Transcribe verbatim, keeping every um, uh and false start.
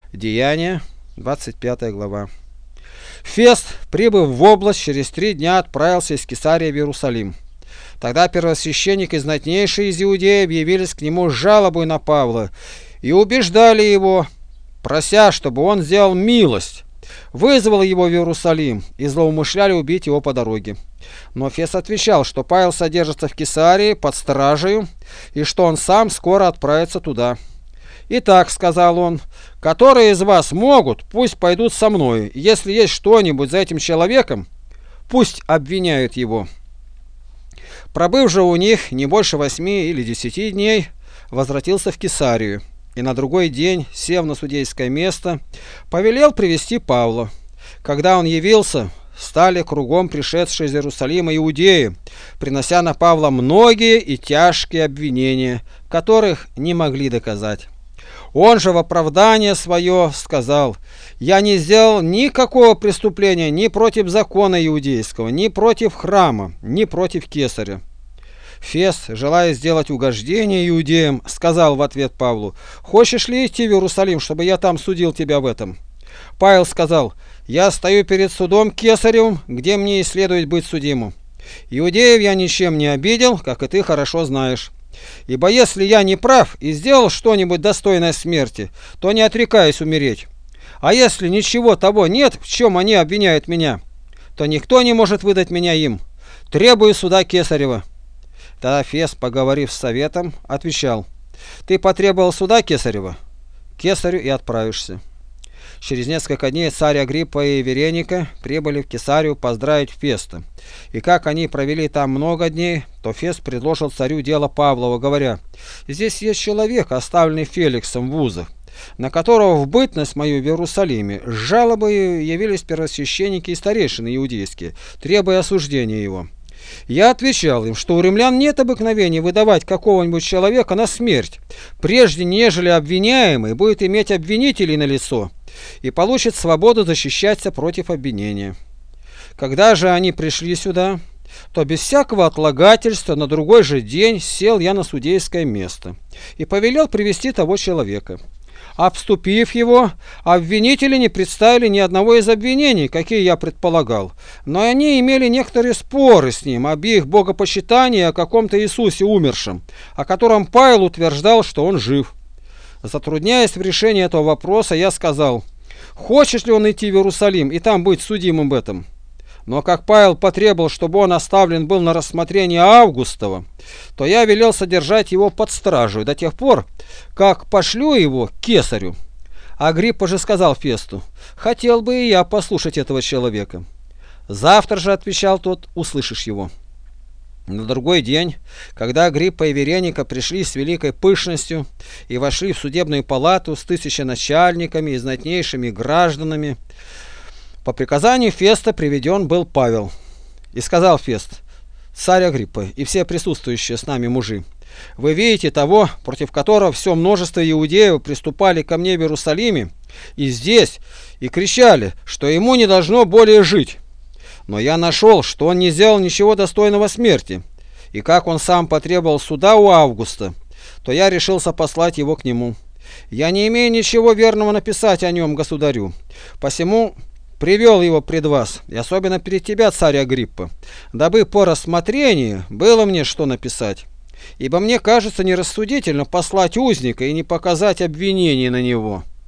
Деяния, двадцать пятая глава. Фест, прибыв в область, через три дня отправился из Кесарии в Иерусалим. Тогда первосвященник и знатнейшие из иудеев объявились к нему с жалобой на Павла и убеждали его, прося, чтобы он сделал милость. Вызвал его в Иерусалим и злоумышляли убить его по дороге. Но Фест отвечал, что Павел содержится в Кесарии под стражей и что он сам скоро отправится туда. «Итак, — сказал он, — которые из вас могут, пусть пойдут со мной. Если есть что-нибудь за этим человеком, пусть обвиняют его». Пробыв же у них не больше восьми или десяти дней, возвратился в Кесарию и на другой день, сев на судейское место, повелел привести Павла. Когда он явился, стали кругом пришедшие из Иерусалима иудеи, принося на Павла многие и тяжкие обвинения, которых не могли доказать. Он же в оправдание свое сказал: «Я не сделал никакого преступления ни против закона иудейского, ни против храма, ни против кесаря». Фест, желая сделать угождение иудеям, сказал в ответ Павлу: «Хочешь ли идти в Иерусалим, чтобы я там судил тебя в этом?» Павел сказал: «Я стою перед судом Кесаревым, где мне и следует быть судимым. Иудеев я ничем не обидел, как и ты хорошо знаешь. Ибо если я не прав и сделал что-нибудь достойное смерти, то не отрекаюсь умереть. А если ничего того нет, в чем они обвиняют меня, то никто не может выдать меня им. Требую суда Кесарева». Тогда Фест, поговорив с советом, отвечал: «Ты потребовал суда Кесарева? К Кесарю и отправишься». Через несколько дней царь Агриппа и Вереника прибыли в Кесарию поздравить Феста. И как они провели там много дней, то Фест предложил царю дело Павлова, говоря: «Здесь есть человек, оставленный Феликсом в узах, на которого в бытность мою в Иерусалиме с жалобой явились первосвященники и старейшины иудейские, требуя осуждения его. Я отвечал им, что у римлян нет обыкновения выдавать какого-нибудь человека на смерть, прежде нежели обвиняемый будет иметь обвинителей на лицо и получит свободу защищаться против обвинения. Когда же они пришли сюда, то без всякого отлагательства на другой же день сел я на судейское место и повелел привести того человека. Обступив его, обвинители не представили ни одного из обвинений, какие я предполагал, но они имели некоторые споры с ним об их богопочитании, о каком-то Иисусе умершем, о котором Павел утверждал, что он жив. Затрудняясь в решении этого вопроса, я сказал: «Хочет ли он идти в Иерусалим и там быть судимым в этом?» Но как Павел потребовал, чтобы он оставлен был на рассмотрение Августова, то я велел содержать его под стражей до тех пор, как пошлю его к Кесарю. Агриппа же сказал Фесту: «Хотел бы и я послушать этого человека». «Завтра же, — отвечал тот, — услышишь его». На другой день, когда Агриппа и Вереника пришли с великой пышностью и вошли в судебную палату с тысяченачальниками и знатнейшими гражданами, по приказанию Феста приведен был Павел. И сказал Фест: «Царь Агриппа и все присутствующие с нами мужи, вы видите того, против которого все множество иудеев приступали ко мне в Иерусалиме и здесь, и кричали, что ему не должно более жить. Но я нашел, что он не сделал ничего достойного смерти, и как он сам потребовал суда у Августа, то я решился послать его к нему. Я не имею ничего верного написать о нем государю, посему привел его пред вас, и особенно перед тебя, царь Агриппа, дабы по рассмотрению было мне что написать. Ибо мне кажется нерассудительно послать узника и не показать обвинений на него».